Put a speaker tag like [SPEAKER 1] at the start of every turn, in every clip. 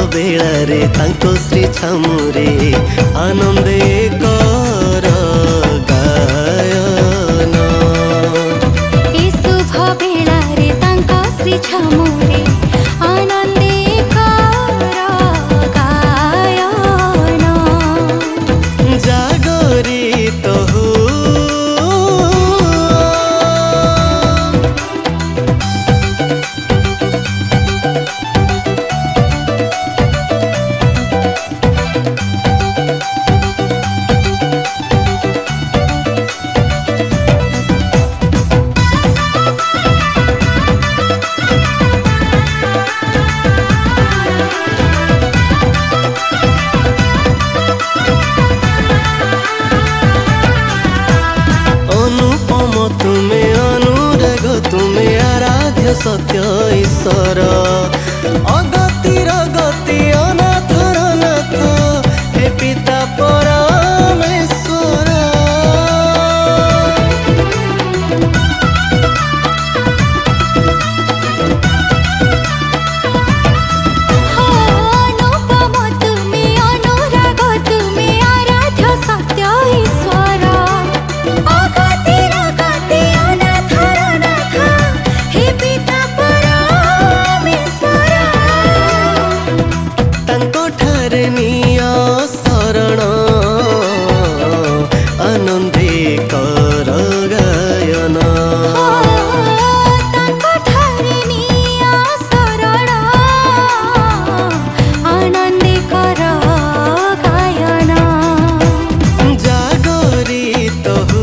[SPEAKER 1] बेलारे तांको श्री छामुरे आनंदे कर गायन।
[SPEAKER 2] ए शुभ बेलारे तांको श्री छामुरे आनंदे कर गायन।
[SPEAKER 1] जागरित हो तुम्हें अनुराग तुम्हें आराध्य सत्य ईश्वर अगतिर गति अनाथर नाथ हे पिता परमेश्वर।
[SPEAKER 2] अनुपम तुम्हें अनुराग तुम्हें आराध्य सत्य ईश्वर अगतिर गति अनाथर नाथ हे पिता परमेश्वर।
[SPEAKER 1] तांको ठारे निया शरण आनंदे कर गायन।
[SPEAKER 2] तांको ठारे निया शरण आनंदे कर गायन।
[SPEAKER 1] जागरित हो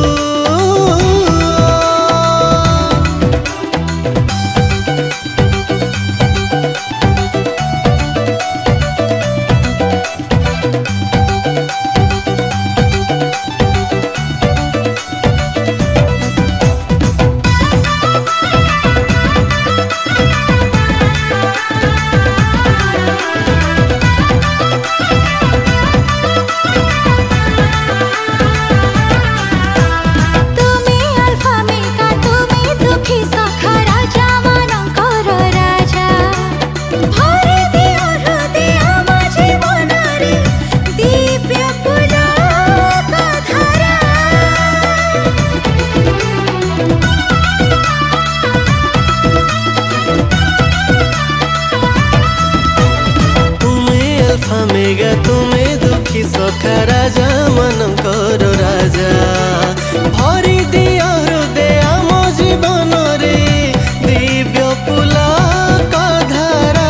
[SPEAKER 1] मेगा तुम्हें दुखी सखा राजा मन कर राजा भरी दिया हृदय आम जीवन रे दिव्य पुलक धारा।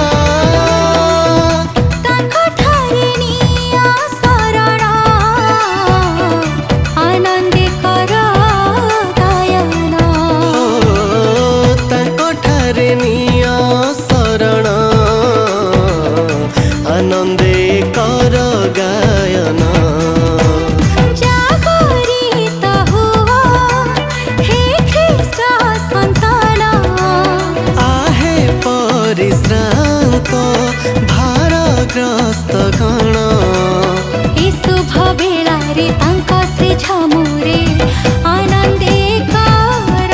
[SPEAKER 2] तांको ठारे निया शरण आनंदे कर गायन।
[SPEAKER 1] तांको ठारे निया शरण आनंदे कर गायन।
[SPEAKER 2] जागरित हुआ हे ख्रीष्ट संतान
[SPEAKER 1] आहे परिश्रांत भारग्रस्त गण।
[SPEAKER 2] ए शुभ बेलारे तांको श्री छामुरे आनंदे कर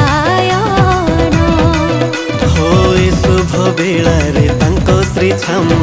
[SPEAKER 2] गायन।
[SPEAKER 1] हो शुभ बेलारे तांको श्री छामुरे